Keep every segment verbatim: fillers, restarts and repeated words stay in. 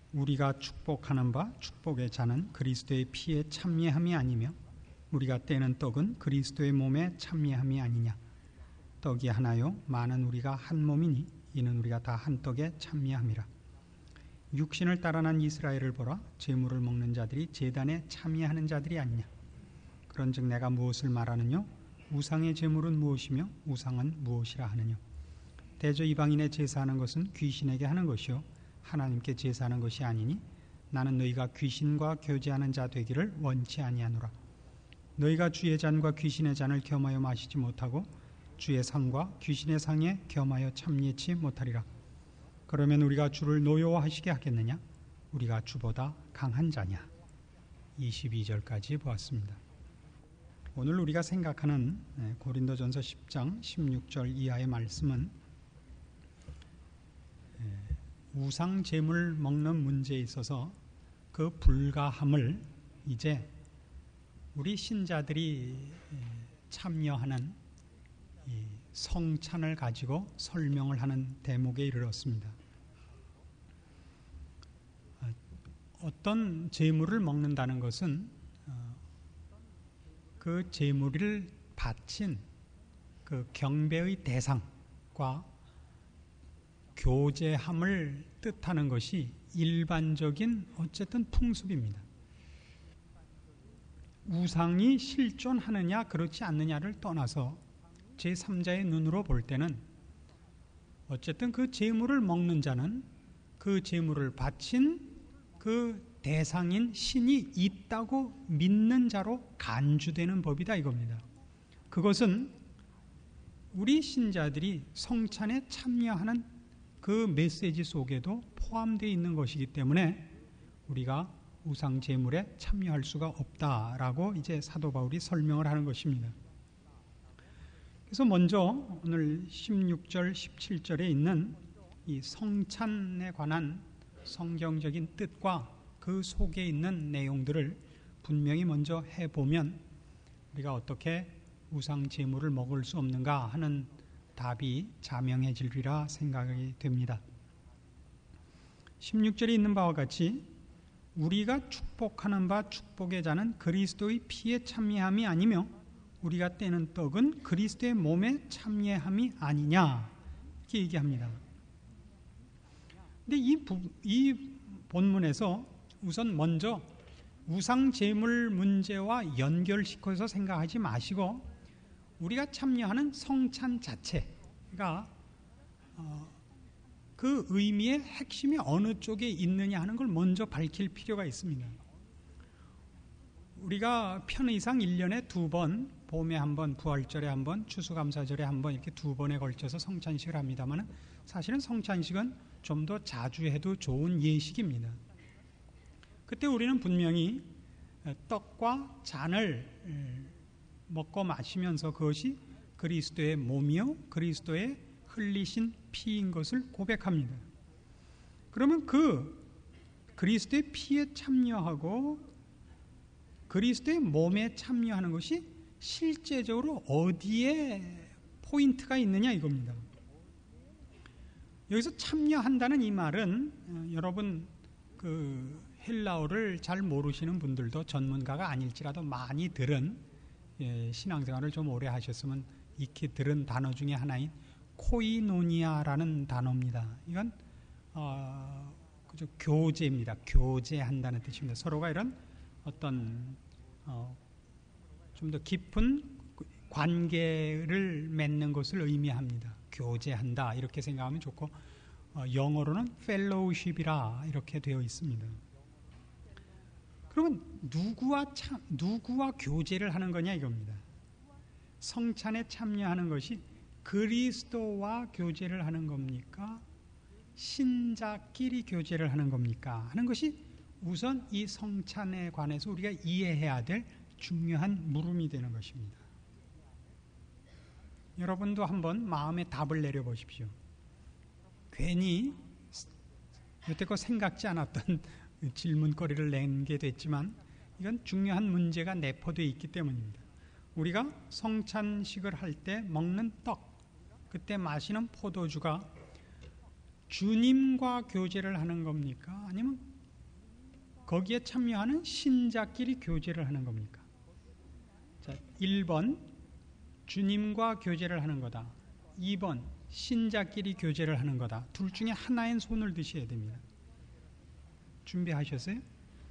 우리가 축복하는 바 축복의 잔은 그리스도의 피에 참여함이 아니며 우리가 떼는 떡은 그리스도의 몸에 참여함이 아니냐. 떡이 하나요 많은 우리가 한 몸이니 이는 우리가 다 한 떡에 참여함이라. 육신을 따라 난 이스라엘을 보라. 제물을 먹는 자들이 제단에 참여하는 자들이 아니냐. 그런즉 내가 무엇을 말하느냐. 우상의 제물은 무엇이며 우상은 무엇이라 하느냐. 대저 이방인의 제사하는 것은 귀신에게 하는 것이요 하나님께 제사하는 것이 아니니 나는 너희가 귀신과 교제하는 자 되기를 원치 아니하노라. 너희가 주의 잔과 귀신의 잔을 겸하여 마시지 못하고 주의 상과 귀신의 상에 겸하여 참여치 못하리라. 그러면 우리가 주를 노여워하시게 하겠느냐. 우리가 주보다 강한 자냐. 이십이 절까지 보았습니다. 오늘 우리가 생각하는 고린도전서 십 장 십육 절 이하의 말씀은 우상 제물 먹는 문제에 있어서 그 불가함을 이제 우리 신자들이 참여하는 이 성찬을 가지고 설명을 하는 대목에 이르렀습니다. 어떤 제물을 먹는다는 것은 그 제물을 바친 그 경배의 대상과 교제함을 뜻하는 것이 일반적인 어쨌든 풍습입니다. 우상이 실존하느냐 그렇지 않느냐를 떠나서 제삼자의 눈으로 볼 때는 어쨌든 그 제물을 먹는 자는 그 제물을 바친 그 대상인 신이 있다고 믿는 자로 간주되는 법이다 이겁니다. 그것은 우리 신자들이 성찬에 참여하는 그 메시지 속에도 포함되어 있는 것이기 때문에 우리가 우상 제물에 참여할 수가 없다라고 이제 사도 바울이 설명을 하는 것입니다. 그래서 먼저 오늘 십육 절 십칠 절에 있는 이 성찬에 관한 성경적인 뜻과 그 속에 있는 내용들을 분명히 먼저 해보면 우리가 어떻게 우상 제물을 먹을 수 없는가 하는 답이 자명해지리라 생각이 됩니다. 십육 절에 있는 바와 같이 우리가 축복하는 바 축복의 자는 그리스도의 피에 참여함이 아니며 우리가 떼는 떡은 그리스도의 몸에 참여함이 아니냐 이렇게 얘기합니다. 근데 이, 부, 이 본문에서 우선 먼저 우상 제물 문제와 연결시켜서 생각하지 마시고 우리가 참여하는 성찬 자체가 어, 그 의미의 핵심이 어느 쪽에 있느냐 하는 걸 먼저 밝힐 필요가 있습니다. 우리가 편의상 일 년에 두 번, 봄에 한 번, 부활절에 한 번, 추수감사절에 한 번 이렇게 두 번에 걸쳐서 성찬식을 합니다만 사실은 성찬식은 좀 더 자주 해도 좋은 예식입니다. 그때 우리는 분명히 떡과 잔을 먹고 마시면서 그것이 그리스도의 몸이요 그리스도의 흘리신 피인 것을 고백합니다. 그러면 그 그리스도의 피에 참여하고 그리스도의 몸에 참여하는 것이 실제적으로 어디에 포인트가 있느냐 이겁니다. 여기서 참여한다는 이 말은 여러분 그 헬라어를 잘 모르시는 분들도 전문가가 아닐지라도 많이 들은 예, 신앙생활을 좀 오래 하셨으면 익히 들은 단어 중에 하나인 코이노니아라는 단어입니다. 이건 어, 그저 교제입니다. 교제한다는 뜻입니다. 서로가 이런 어떤 어, 좀 더 깊은 관계를 맺는 것을 의미합니다. 교제한다 이렇게 생각하면 좋고 어, 영어로는 fellowship이라 이렇게 되어 있습니다. 그러면 누구와 참, 누구와 교제를 하는 거냐 이겁니다. 성찬에 참여하는 것이 그리스도와 교제를 하는 겁니까? 신자끼리 교제를 하는 겁니까? 하는 것이 우선 이 성찬에 관해서 우리가 이해해야 될 중요한 물음이 되는 것입니다. 여러분도 한번 마음에 답을 내려보십시오. 괜히 여태껏 생각지 않았던 질문거리를 내게 됐지만 이건 중요한 문제가 내포되어 있기 때문입니다. 우리가 성찬식을 할 때 먹는 떡, 그때 마시는 포도주가 주님과 교제를 하는 겁니까? 아니면 거기에 참여하는 신자끼리 교제를 하는 겁니까? 자, 일 번 주님과 교제를 하는 거다. 이 번 신자끼리 교제를 하는 거다. 둘 중에 하나엔 손을 드셔야 됩니다. 준비하셨어요?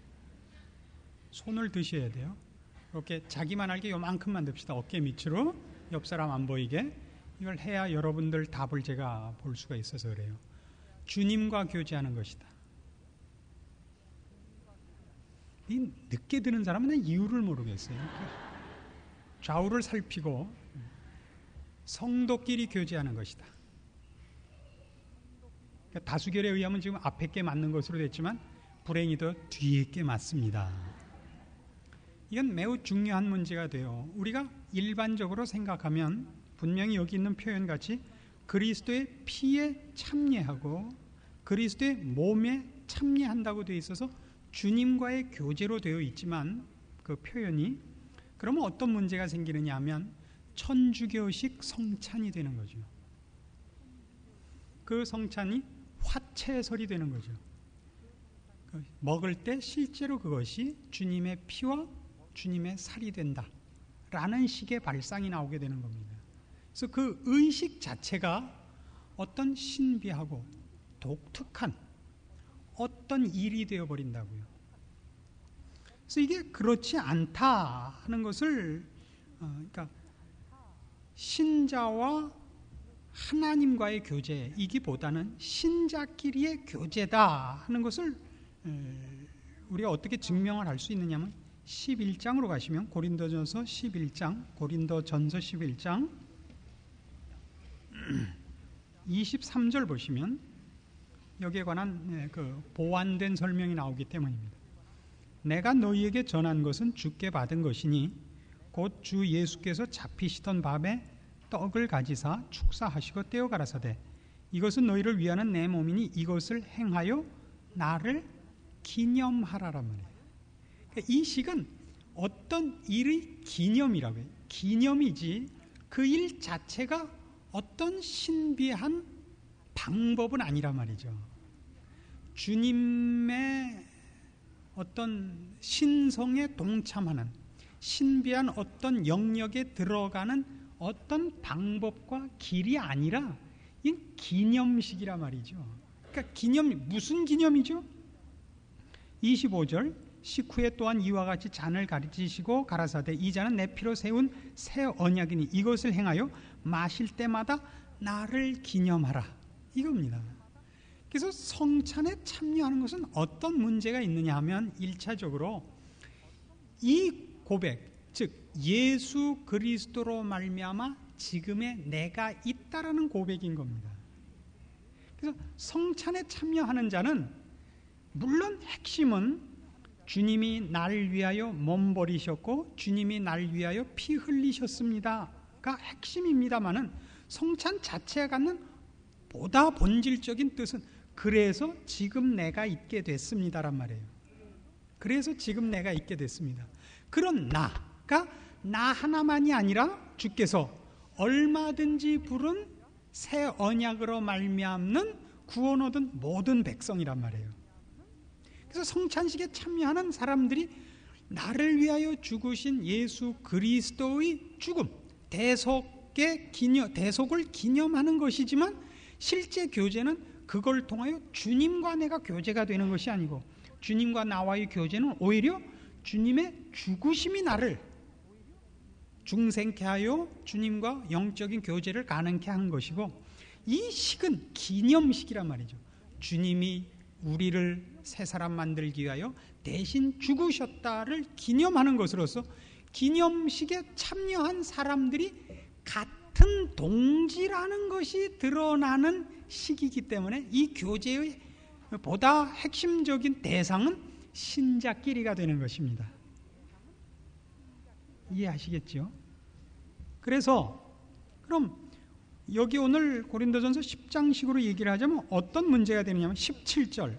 손을 드셔야 돼요. 이렇게 자기만 알게 요만큼만 듭시다. 어깨 밑으로 옆 사람 안 보이게. 이걸 해야 여러분들 답을 제가 볼 수가 있어서 그래요. 주님과 교제하는 것이다. 이 늦게 드는 사람은 이유를 모르겠어요. 좌우를 살피고 성도끼리 교제하는 것이다. 다수결에 의하면 지금 앞에 게 맞는 것으로 됐지만 불행히도 뒤에 게 맞습니다. 이건 매우 중요한 문제가 돼요. 우리가 일반적으로 생각하면 분명히 여기 있는 표현같이 그리스도의 피에 참여하고 그리스도의 몸에 참여한다고 되어 있어서 주님과의 교제로 되어 있지만 그 표현이 그러면 어떤 문제가 생기느냐 하면 천주교식 성찬이 되는 거죠. 그 성찬이 화채설이 되는 거죠. 먹을 때 실제로 그것이 주님의 피와 주님의 살이 된다라는 식의 발상이 나오게 되는 겁니다. 그래서 그 의식 자체가 어떤 신비하고 독특한 어떤 일이 되어버린다고요. 그래서 이게 그렇지 않다 하는 것을 어, 그러니까 신자와 하나님과의 교제이기보다는 신자끼리의 교제다 하는 것을 우리가 어떻게 증명을 할 수 있느냐면 십일 장으로 가시면 고린도전서 십일 장 고린도전서 십일 장 이십삼 절 보시면 여기에 관한 그 보완된 설명이 나오기 때문입니다. 내가 너희에게 전한 것은 주께 받은 것이니 곧 주 예수께서 잡히시던 밤에 떡을 가지사 축사하시고 떼어 가라사대 이것은 너희를 위하는 내 몸이니 이것을 행하여 나를 기념하라란 말이에요. 그러니까 이 식은 어떤 일의 기념이라고 해요. 기념이지 그 일 자체가 어떤 신비한 방법은 아니란 말이죠. 주님의 어떤 신성에 동참하는 신비한 어떤 영역에 들어가는 어떤 방법과 길이 아니라 이 기념식이란 말이죠. 그러니까 기념, 무슨 기념이죠? 이십오 절 식후에 또한 이와 같이 잔을 가르치시고 가라사대 이 잔은 내 피로 세운 새 언약이니 이것을 행하여 마실 때마다 나를 기념하라 이겁니다. 그래서 성찬에 참여하는 것은 어떤 문제가 있느냐 하면 일차적으로 이 고백, 즉 예수 그리스도로 말미암아 지금의 내가 있다라는 고백인 겁니다. 그래서 성찬에 참여하는 자는 물론 핵심은 주님이 나를 위하여 몸 버리셨고 주님이 나를 위하여 피 흘리셨습니다가 핵심입니다마는 성찬 자체가 갖는 보다 본질적인 뜻은 그래서 지금 내가 있게 됐습니다란 말이에요. 그래서 지금 내가 있게 됐습니다. 그런 나가 나 하나만이 아니라 주께서 얼마든지 부른 새 언약으로 말미암는 구원 얻은 모든 백성이란 말이에요. 그래서 성찬식에 참여하는 사람들이 나를 위하여 죽으신 예수 그리스도의 죽음, 대속의 기념, 대속을 기념하는 것이지만 실제 교제는 그걸 통하여 주님과 내가 교제가 되는 것이 아니고 주님과 나와의 교제는 오히려 주님의 죽으심이 나를 중생케 하여 주님과 영적인 교제를 가능케 한 것이고 이 식은 기념식이란 말이죠. 주님이 우리를 새 사람 만들기 위하여 대신 죽으셨다를 기념하는 것으로서 기념식에 참여한 사람들이 같은 동지라는 것이 드러나는 식이기 때문에 이 교제의 보다 핵심적인 대상은 신자끼리가 되는 것입니다. 이해하시겠죠? 그래서 그럼 여기 오늘 고린도전서 십 장식으로 얘기를 하자면 어떤 문제가 되느냐면 십칠 절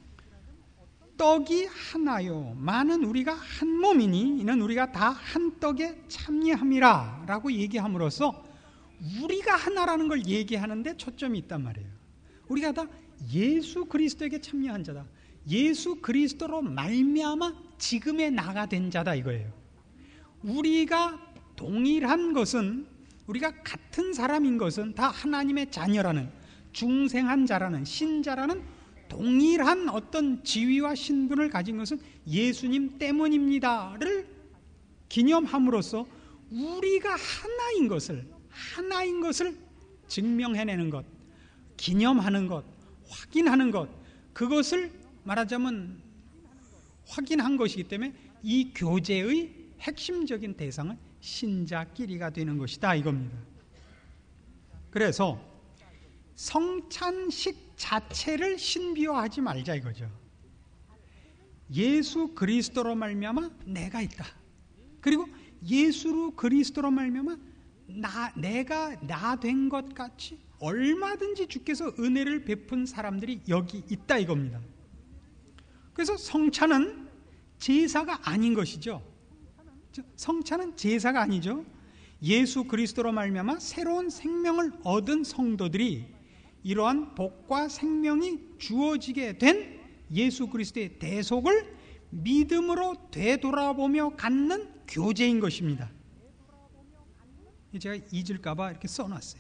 떡이 하나요 많은 우리가 한 몸이니 이는 우리가 다 한 떡에 참여함이라 라고 얘기함으로써 우리가 하나라는 걸 얘기하는데 초점이 있단 말이에요. 우리가 다 예수 그리스도에게 참여한 자다. 예수 그리스도로 말미암아 지금의 나가 된 자다 이거예요. 우리가 동일한 것은, 우리가 같은 사람인 것은 다 하나님의 자녀라는, 중생한 자라는, 신자라는 동일한 어떤 지위와 신분을 가진 것은 예수님 때문입니다를 기념함으로써 우리가 하나인 것을, 하나인 것을 증명해내는 것, 기념하는 것, 확인하는 것, 그것을 말하자면 확인한 것이기 때문에 이 교제의 핵심적인 대상은 신자끼리가 되는 것이다 이겁니다. 그래서 성찬식 자체를 신비화하지 말자 이거죠. 예수 그리스도로 말미암아 내가 있다. 그리고 예수 그리스도로 말미암아 나, 내가 나 된 것 같이 얼마든지 주께서 은혜를 베푼 사람들이 여기 있다 이겁니다. 그래서 성찬은 제사가 아닌 것이죠. 성찬은 제사가 아니죠. 예수 그리스도로 말미암아 새로운 생명을 얻은 성도들이 이러한 복과 생명이 주어지게 된 예수 그리스도의 대속을 믿음으로 되돌아보며 갖는 교제인 것입니다. 제가 잊을까 봐 이렇게 써놨어요.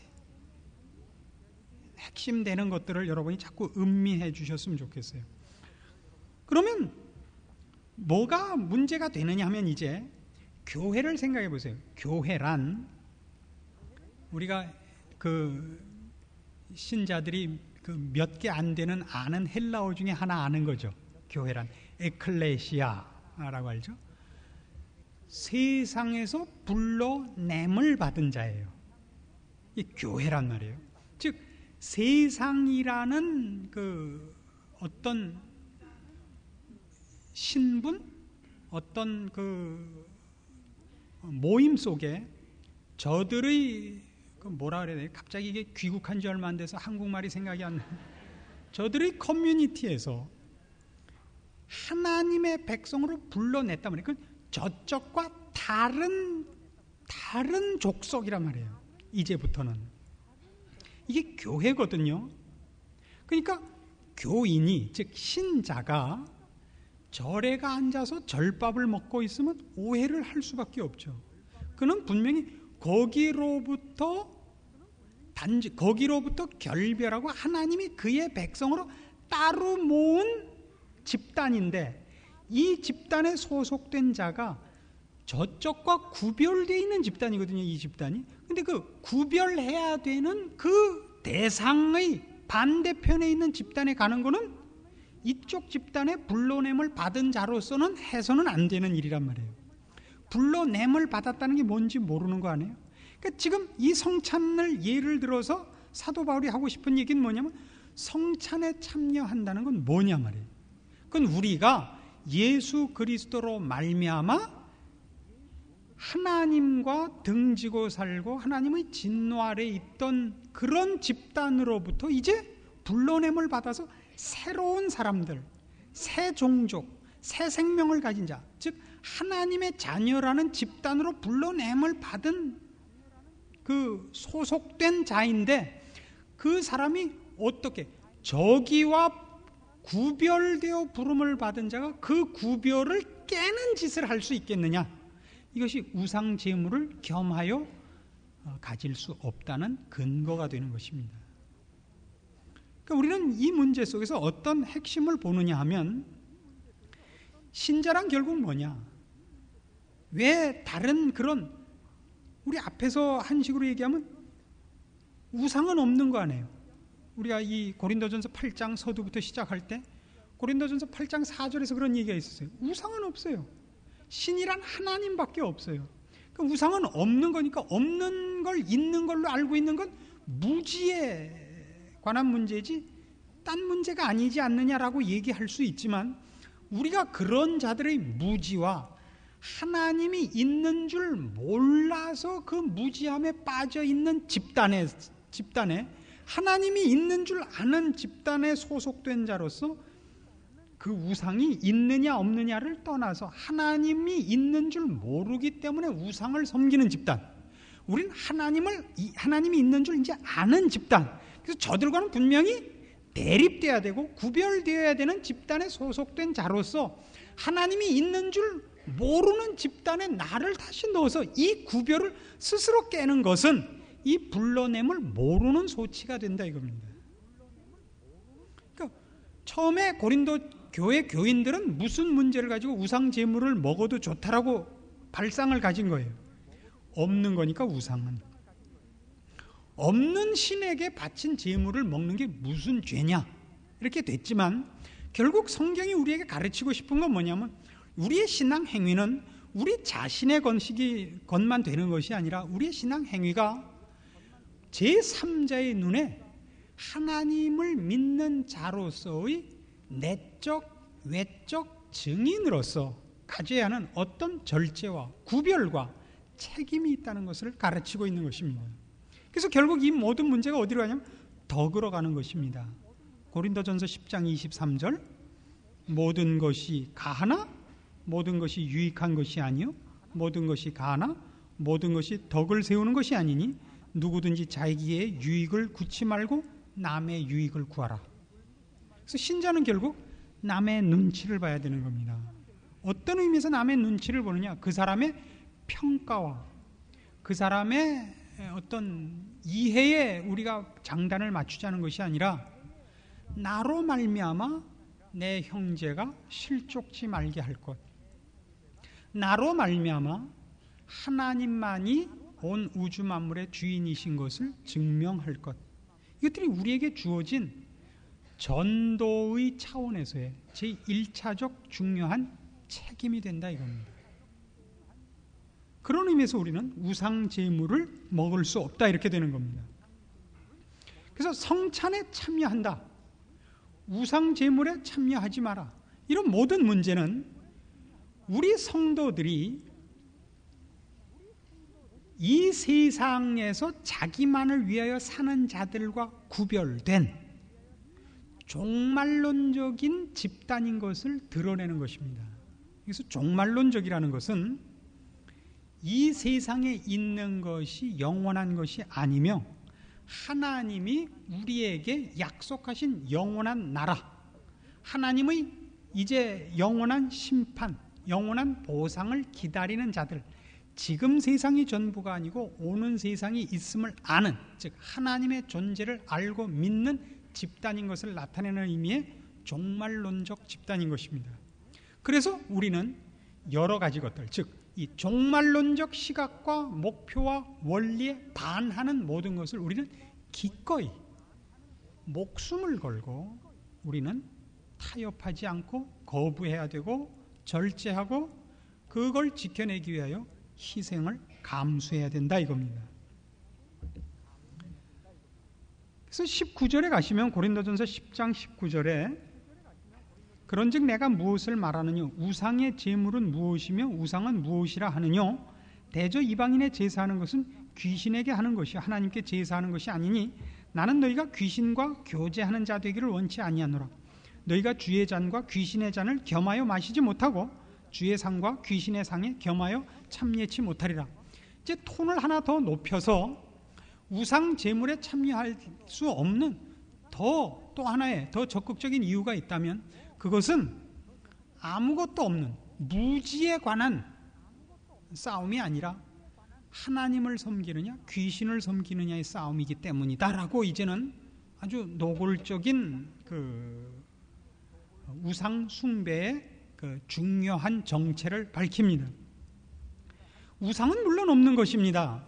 핵심 되는 것들을 여러분이 자꾸 음미해 주셨으면 좋겠어요. 그러면 뭐가 문제가 되느냐 하면 이제 교회를 생각해 보세요. 교회란 우리가 그 신자들이 그 몇 개 안 되는 아는 헬라어 중에 하나 아는 거죠. 교회란 에클레시아라고 알죠. 세상에서 불러냄을 받은 자예요. 이 교회란 말이에요. 즉 세상이라는 그 어떤 신분, 어떤 그 모임 속에 저들의 그 뭐라 그래야 돼요? 갑자기 이게 귀국한 지 얼마 안 돼서 한국말이 생각이 안 나요. 저들의 커뮤니티에서 하나님의 백성으로 불러냈단 말이에요. 그 저쪽과 다른 다른 족속이란 말이에요. 이제부터는 이게 교회거든요. 그러니까 교인이 즉 신자가 절에 가 앉아서 절밥을 먹고 있으면 오해를 할 수밖에 없죠. 그는 분명히 거기로부터 단지 거기로부터 결별하고 하나님이 그의 백성으로 따로 모은 집단인데 이 집단에 소속된 자가 저쪽과 구별되어 있는 집단이거든요. 이 집단이. 근데 그 구별해야 되는 그 대상의 반대편에 있는 집단에 가는 거는 이쪽 집단의 불러냄을 받은 자로서는 해서는 안 되는 일이란 말이에요. 불러냄을 받았다는 게 뭔지 모르는 거 아니에요? 그러니까 지금 이 성찬을 예를 들어서 사도 바울이 하고 싶은 얘기는 뭐냐면 성찬에 참여한다는 건 뭐냐 말이에요. 그건 우리가 예수 그리스도로 말미암아 하나님과 등지고 살고 하나님의 진노 아래 있던 그런 집단으로부터 이제 불러냄을 받아서 새로운 사람들, 새 종족, 새 생명을 가진 자, 즉 하나님의 자녀라는 집단으로 불러냄을 받은 그 소속된 자인데 그 사람이 어떻게 저기와 구별되어 부름을 받은 자가 그 구별을 깨는 짓을 할 수 있겠느냐? 이것이 우상 제물을 겸하여 가질 수 없다는 근거가 되는 것입니다. 그러니까 우리는 이 문제 속에서 어떤 핵심을 보느냐 하면 신자란 결국 뭐냐? 왜 다른 그런 우리 앞에서 한 식으로 얘기하면 우상은 없는 거 아니에요? 우리가 이 고린도전서 팔 장 서두부터 시작할 때 고린도전서 팔 장 사 절에서 그런 얘기가 있었어요. 우상은 없어요. 신이란 하나님밖에 없어요. 그러니까 우상은 없는 거니까 없는 걸 있는 걸로 알고 있는 건 무지에 관한 문제지 딴 문제가 아니지 않느냐라고 얘기할 수 있지만 우리가 그런 자들의 무지와 하나님이 있는 줄 몰라서 그 무지함에 빠져 있는 집단에 집단에 하나님이 있는 줄 아는 집단에 소속된 자로서 그 우상이 있느냐 없느냐를 떠나서 하나님이 있는 줄 모르기 때문에 우상을 섬기는 집단. 우린 하나님을 하나님이 있는 줄 이제 아는 집단. 그래서 저들과는 분명히 대립돼야 되고 구별되어야 되는 집단에 소속된 자로서 하나님이 있는 줄 모르는 집단에 나를 다시 넣어서 이 구별을 스스로 깨는 것은 이 불러냄을 모르는 소치가 된다 이겁니다. 그러니까 처음에 고린도 교회 교인들은 무슨 문제를 가지고 우상 제물을 먹어도 좋다라고 발상을 가진 거예요. 없는 거니까 우상은. 없는 신에게 바친 제물을 먹는 게 무슨 죄냐 이렇게 됐지만 결국 성경이 우리에게 가르치고 싶은 건 뭐냐면 우리의 신앙 행위는 우리 자신의 건식이 것만 되는 것이 아니라 우리의 신앙 행위가 제삼자의 눈에 하나님을 믿는 자로서의 내적 외적 증인으로서 가져야 하는 어떤 절제와 구별과 책임이 있다는 것을 가르치고 있는 것입니다. 그래서 결국 이 모든 문제가 어디로 가냐면 덕으로 가는 것입니다. 고린도전서 십 장 이십삼 절 모든 것이 가하나 모든 것이 유익한 것이 아니요 모든 것이 가하나 모든 것이 덕을 세우는 것이 아니니 누구든지 자기의 유익을 구치 말고 남의 유익을 구하라. 그래서 신자는 결국 남의 눈치를 봐야 되는 겁니다. 어떤 의미에서 남의 눈치를 보느냐? 그 사람의 평가와 그 사람의 어떤 이해에 우리가 장단을 맞추자는 것이 아니라 나로 말미암아 내 형제가 실족지 말게 할 것, 나로 말미암아 하나님만이 온 우주 만물의 주인이신 것을 증명할 것, 이것들이 우리에게 주어진 전도의 차원에서의 제일 차적 중요한 책임이 된다 이겁니다. 그런 의미에서 우리는 우상 제물을 먹을 수 없다 이렇게 되는 겁니다. 그래서 성찬에 참여한다, 우상 제물에 참여하지 마라, 이런 모든 문제는 우리 성도들이 이 세상에서 자기만을 위하여 사는 자들과 구별된 종말론적인 집단인 것을 드러내는 것입니다. 그래서 종말론적이라는 것은 이 세상에 있는 것이 영원한 것이 아니며 하나님이 우리에게 약속하신 영원한 나라, 하나님의 이제 영원한 심판, 영원한 보상을 기다리는 자들, 지금 세상이 전부가 아니고 오는 세상이 있음을 아는, 즉 하나님의 존재를 알고 믿는 집단인 것을 나타내는 의미의 종말론적 집단인 것입니다. 그래서 우리는 여러 가지 것들, 즉 이 종말론적 시각과 목표와 원리에 반하는 모든 것을 우리는 기꺼이 목숨을 걸고 우리는 타협하지 않고 거부해야 되고 절제하고 그걸 지켜내기 위하여 희생을 감수해야 된다 이겁니다. 그래서 십구 절에 가시면 고린도전서 십 장 십구 절에 그런즉 내가 무엇을 말하느냐 우상의 제물은 무엇이며 우상은 무엇이라 하느냐 대저 이방인의 제사하는 것은 귀신에게 하는 것이 하나님께 제사하는 것이 아니니 나는 너희가 귀신과 교제하는 자 되기를 원치 아니하노라. 너희가 주의 잔과 귀신의 잔을 겸하여 마시지 못하고 주의 상과 귀신의 상에 겸하여 참여치 못하리라. 이제 톤을 하나 더 높여서 우상 제물에 참여할 수 없는 더 또 하나의 더 적극적인 이유가 있다면 그것은 아무것도 없는 무지에 관한 싸움이 아니라 하나님을 섬기느냐 귀신을 섬기느냐의 싸움이기 때문이다라고 이제는 아주 노골적인 그 우상 숭배의 그 중요한 정체를 밝힙니다. 우상은 물론 없는 것입니다.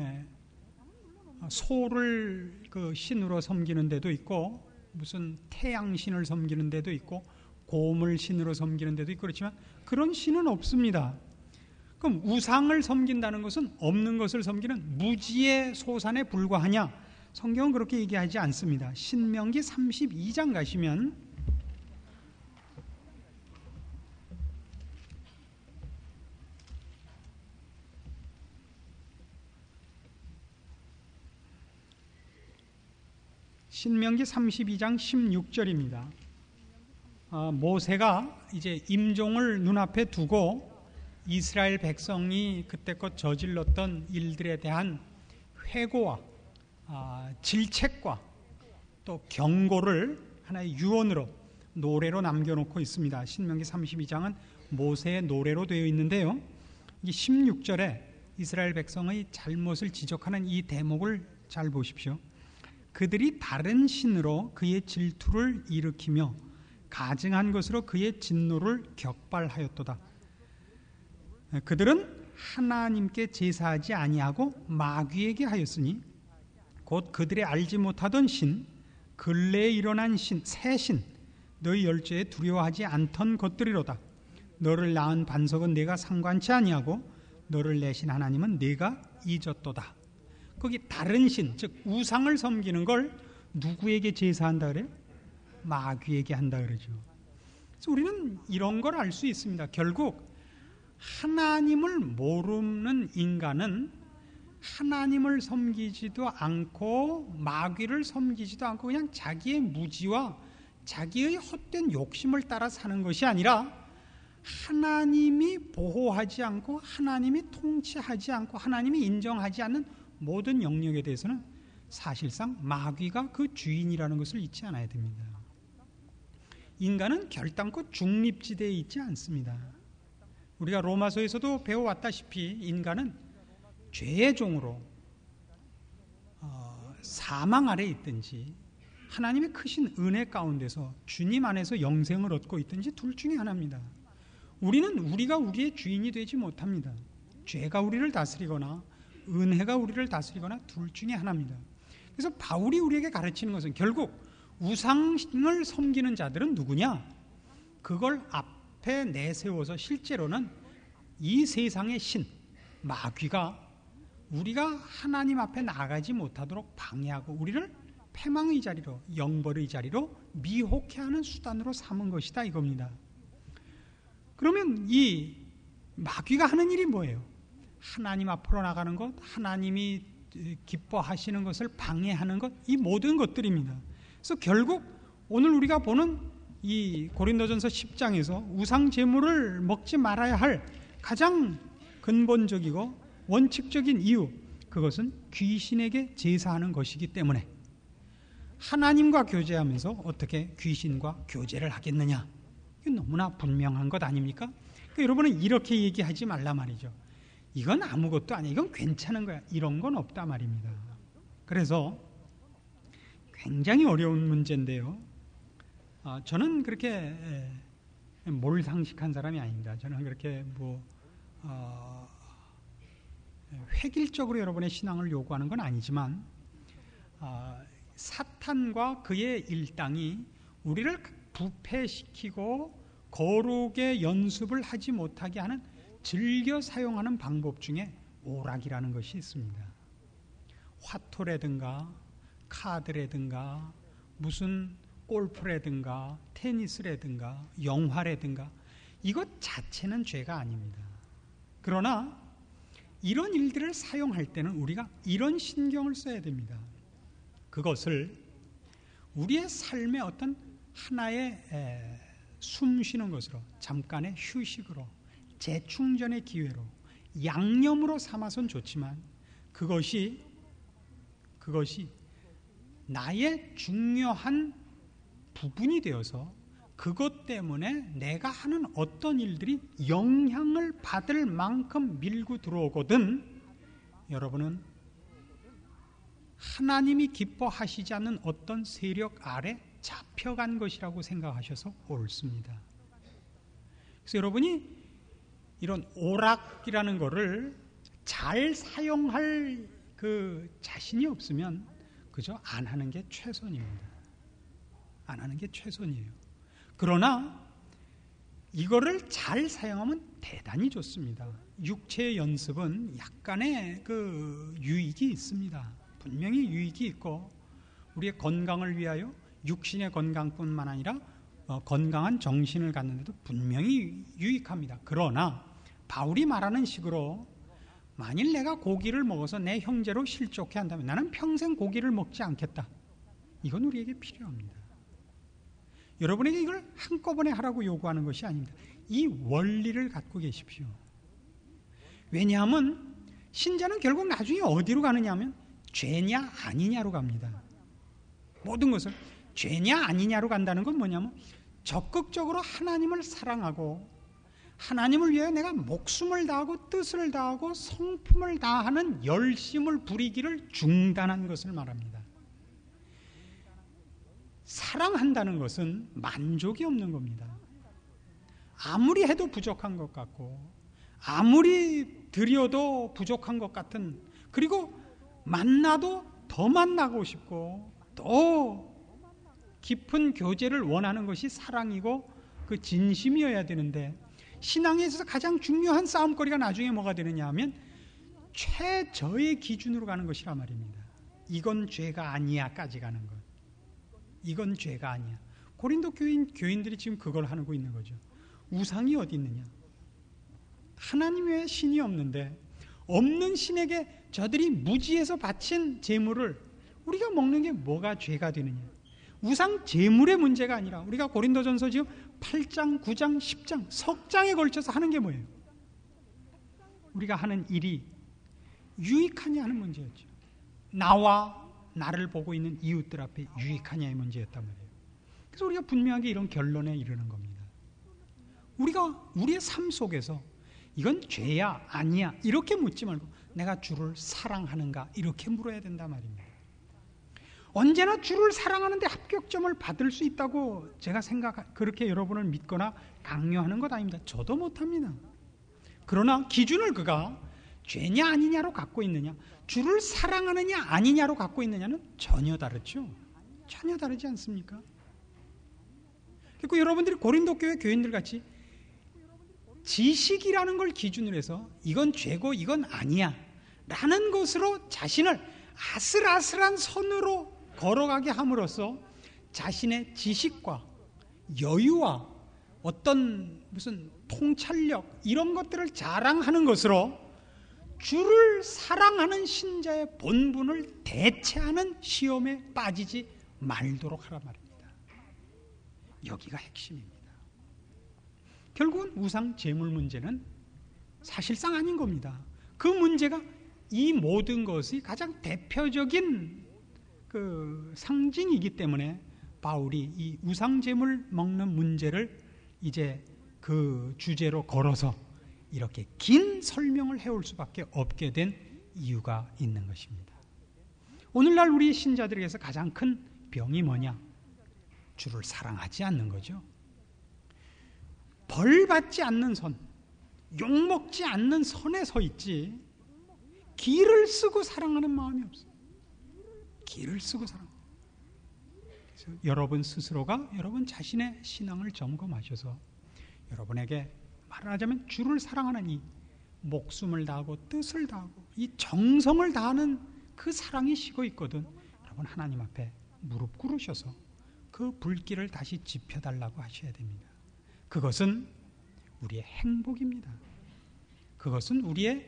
소를 그 신으로 섬기는 데도 있고 무슨 태양신을 섬기는 데도 있고 곰을 신으로 섬기는 데도 있고 그렇지만 그런 신은 없습니다. 그럼 우상을 섬긴다는 것은 없는 것을 섬기는 무지의 소산에 불과하냐? 성경은 그렇게 얘기하지 않습니다. 신명기 삼십이 장 가시면 신명기 삼십이 장 십육 절입니다. 아, 모세가 이제 임종을 눈앞에 두고 이스라엘 백성이 그때껏 저질렀던 일들에 대한 회고와 아, 질책과 또 경고를 하나의 유언으로 노래로 남겨놓고 있습니다. 신명기 삼십이 장은 모세의 노래로 되어 있는데요. 십육 절에 이스라엘 백성의 잘못을 지적하는 이 대목을 잘 보십시오. 그들이 다른 신으로 그의 질투를 일으키며 가증한 것으로 그의 진노를 격발하였도다. 그들은 하나님께 제사하지 아니하고 마귀에게 하였으니 곧 그들의 알지 못하던 신, 근래에 일어난 신, 새 신, 너희 열조에 두려워하지 않던 것들이로다. 너를 낳은 반석은 내가 상관치 아니하고 너를 내신 하나님은 내가 잊었도다. 거기 다른 신, 즉 우상을 섬기는 걸 누구에게 제사한다 그래요? 마귀에게 한다 그러죠. 그래서 우리는 이런 걸 알 수 있습니다. 결국 하나님을 모르는 인간은 하나님을 섬기지도 않고 마귀를 섬기지도 않고 그냥 자기의 무지와 자기의 헛된 욕심을 따라 사는 것이 아니라 하나님이 보호하지 않고 하나님이 통치하지 않고 하나님이 인정하지 않는 모든 영역에 대해서는 사실상 마귀가 그 주인이라는 것을 잊지 않아야 됩니다. 인간은 결단코 중립지대에 있지 않습니다. 우리가 로마서에서도 배워왔다시피 인간은 죄의 종으로 어, 사망 아래에 있든지 하나님의 크신 은혜 가운데서 주님 안에서 영생을 얻고 있든지 둘 중에 하나입니다. 우리는 우리가 우리의 주인이 되지 못합니다. 죄가 우리를 다스리거나 은혜가 우리를 다스리거나 둘 중에 하나입니다. 그래서 바울이 우리에게 가르치는 것은 결국 우상을 섬기는 자들은 누구냐? 그걸 앞에 내세워서 실제로는 이 세상의 신, 마귀가 우리가 하나님 앞에 나가지 못하도록 방해하고 우리를 패망의 자리로, 영벌의 자리로 미혹해 하는 수단으로 삼은 것이다 이겁니다. 그러면 이 마귀가 하는 일이 뭐예요? 하나님 앞으로 나가는 것, 하나님이 기뻐하시는 것을 방해하는 것, 이 모든 것들입니다. 그래서 결국 오늘 우리가 보는 이 고린도전서 십 장에서 우상 제물을 먹지 말아야 할 가장 근본적이고 원칙적인 이유, 그것은 귀신에게 제사하는 것이기 때문에 하나님과 교제하면서 어떻게 귀신과 교제를 하겠느냐, 이건 너무나 분명한 것 아닙니까? 그러니까 여러분은 이렇게 얘기하지 말라 말이죠. 이건 아무것도 아니야, 이건 괜찮은 거야, 이런 건 없다 말입니다. 그래서 굉장히 어려운 문제인데요, 어, 저는 그렇게 몰상식한 사람이 아닙니다. 저는 그렇게 뭐 어, 획일적으로 여러분의 신앙을 요구하는 건 아니지만 어, 사탄과 그의 일당이 우리를 부패시키고 거룩의 연습을 하지 못하게 하는 즐겨 사용하는 방법 중에 오락이라는 것이 있습니다. 화토라든가 카드라든가 무슨 골프라든가 테니스라든가 영화라든가 이것 자체는 죄가 아닙니다. 그러나 이런 일들을 사용할 때는 우리가 이런 신경을 써야 됩니다. 그것을 우리의 삶의 어떤 하나의 에, 숨 쉬는 것으로, 잠깐의 휴식으로, 재충전의 기회로, 양념으로 삼아선 좋지만 그것이 그것이 나의 중요한 부분이 되어서 그것 때문에 내가 하는 어떤 일들이 영향을 받을 만큼 밀고 들어오거든 여러분은 하나님이 기뻐하시지 않는 어떤 세력 아래 잡혀간 것이라고 생각하셔서 옳습니다. 그래서 여러분이 이런 오락이라는 거를 잘 사용할 그 자신이 없으면 그저 안 하는 게 최선입니다. 안 하는 게 최선이에요. 그러나 이거를 잘 사용하면 대단히 좋습니다. 육체의 연습은 약간의 그 유익이 있습니다. 분명히 유익이 있고 우리의 건강을 위하여 육신의 건강뿐만 아니라 어, 건강한 정신을 갖는데도 분명히 유익합니다. 그러나 바울이 말하는 식으로 만일 내가 고기를 먹어서 내 형제로 실족해 한다면 나는 평생 고기를 먹지 않겠다. 이건 우리에게 필요합니다. 여러분에게 이걸 한꺼번에 하라고 요구하는 것이 아닙니다. 이 원리를 갖고 계십시오. 왜냐하면 신자는 결국 나중에 어디로 가느냐 하면 죄냐 아니냐로 갑니다. 모든 것을 죄냐 아니냐로 간다는 건 뭐냐면 적극적으로 하나님을 사랑하고 하나님을 위해 내가 목숨을 다하고 뜻을 다하고 성품을 다하는 열심을 부리기를 중단한 것을 말합니다. 사랑한다는 것은 만족이 없는 겁니다. 아무리 해도 부족한 것 같고 아무리 드려도 부족한 것 같은, 그리고 만나도 더 만나고 싶고 더 깊은 교제를 원하는 것이 사랑이고 그 진심이어야 되는데, 신앙에 있어서 가장 중요한 싸움거리가 나중에 뭐가 되느냐 하면 최저의 기준으로 가는 것이란 말입니다. 이건 죄가 아니야까지 가는 것. 이건 죄가 아니야. 고린도 교인, 교인들이 지금 그걸 하고 있는 거죠. 우상이 어디 있느냐? 하나님 외에 신이 없는데 없는 신에게 저들이 무지해서 바친 제물을 우리가 먹는 게 뭐가 죄가 되느냐? 우상 제물의 문제가 아니라 우리가 고린도전서 지금 팔 장, 구 장, 십 장, 석 장에 걸쳐서 하는 게 뭐예요? 우리가 하는 일이 유익하냐 하는 문제였죠. 나와 나를 보고 있는 이웃들 앞에 유익하냐의 문제였단 말이에요. 그래서 우리가 분명하게 이런 결론에 이르는 겁니다. 우리가 우리의 삶 속에서 이건 죄야 아니야 이렇게 묻지 말고 내가 주를 사랑하는가 이렇게 물어야 된단 말입니다. 언제나 주를 사랑하는데 합격점을 받을 수 있다고 제가 생각, 그렇게 여러분을 믿거나 강요하는 것 아닙니다. 저도 못합니다. 그러나 기준을 그가 죄냐 아니냐로 갖고 있느냐, 주를 사랑하느냐 아니냐로 갖고 있느냐는 전혀 다르죠. 전혀 다르지 않습니까? 그리고 여러분들이 고린도 교회 교인들 같이 지식이라는 걸 기준으로 해서 이건 죄고 이건 아니야 라는 것으로 자신을 아슬아슬한 선으로 걸어가게 함으로써 자신의 지식과 여유와 어떤 무슨 통찰력 이런 것들을 자랑하는 것으로 주를 사랑하는 신자의 본분을 대체하는 시험에 빠지지 말도록 하란 말입니다. 여기가 핵심입니다. 결국은 우상 제물 문제는 사실상 아닌 겁니다. 그 문제가 이 모든 것이 가장 대표적인 그 상징이기 때문에 바울이 이 우상 제물 먹는 문제를 이제 그 주제로 걸어서 이렇게 긴 설명을 해올 수밖에 없게 된 이유가 있는 것입니다. 오늘날 우리 신자들에게서 가장 큰 병이 뭐냐? 주를 사랑하지 않는 거죠. 벌 받지 않는 선, 욕먹지 않는 선에 서 있지 기를 쓰고 사랑하는 마음이 없어요. 기를 쓰고 사랑. 그래서 여러분 스스로가 여러분 자신의 신앙을 점검하셔서 여러분에게 말하자면 주를 사랑하는 이 목숨을 다하고 뜻을 다하고 이 정성을 다하는 그 사랑이 식어 있거든. 여러분 하나님 앞에 무릎 꿇으셔서 그 불길을 다시 지펴달라고 하셔야 됩니다. 그것은 우리의 행복입니다. 그것은 우리의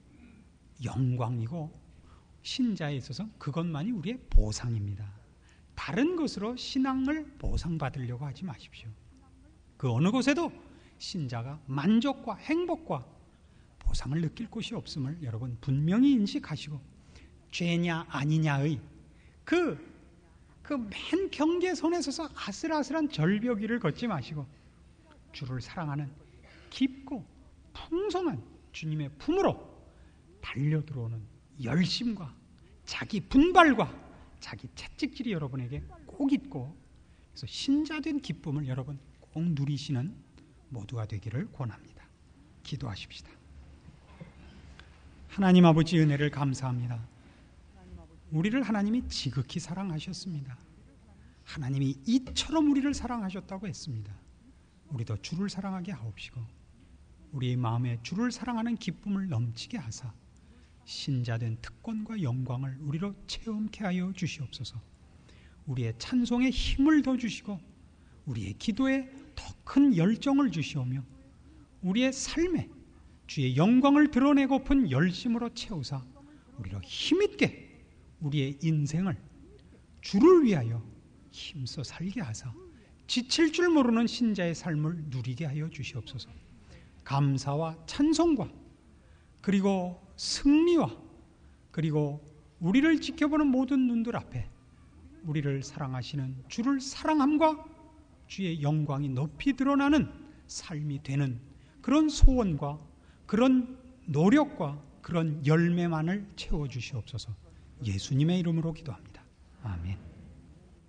영광이고 신자에 있어서 그것만이 우리의 보상입니다. 다른 것으로 신앙을 보상받으려고 하지 마십시오. 그 어느 곳에도 신자가 만족과 행복과 보상을 느낄 곳이 없음을 여러분 분명히 인식하시고 죄냐 아니냐의 그 그 맨 경계선에 서서 아슬아슬한 절벽 위를 걷지 마시고 주를 사랑하는 깊고 풍성한 주님의 품으로 달려 들어오는 열심과 자기 분발과 자기 채찍질이 여러분에게 꼭 있고 그래서 신자된 기쁨을 여러분 꼭 누리시는 모두가 되기를 권합니다. 기도하십시다. 하나님 아버지 은혜를 감사합니다. 우리를 하나님이 지극히 사랑하셨습니다. 하나님이 이처럼 우리를 사랑하셨다고 했습니다. 우리도 주를 사랑하게 하옵시고 우리의 마음에 주를 사랑하는 기쁨을 넘치게 하사 신자된 특권과 영광을 우리로 체험케 하여 주시옵소서. 우리의 찬송에 힘을 더 주시고 우리의 기도에 더 큰 열정을 주시오며 우리의 삶에 주의 영광을 드러내고픈 열심으로 채우사 우리로 힘있게 우리의 인생을 주를 위하여 힘써 살게 하사 지칠 줄 모르는 신자의 삶을 누리게 하여 주시옵소서. 감사와 찬송과 그리고 승리와 그리고 우리를 지켜보는 모든 눈들 앞에 우리를 사랑하시는 주를 사랑함과 주의 영광이 높이 드러나는 삶이 되는 그런 소원과 그런 노력과 그런 열매만을 채워주시옵소서. 예수님의 이름으로 기도합니다. 아멘.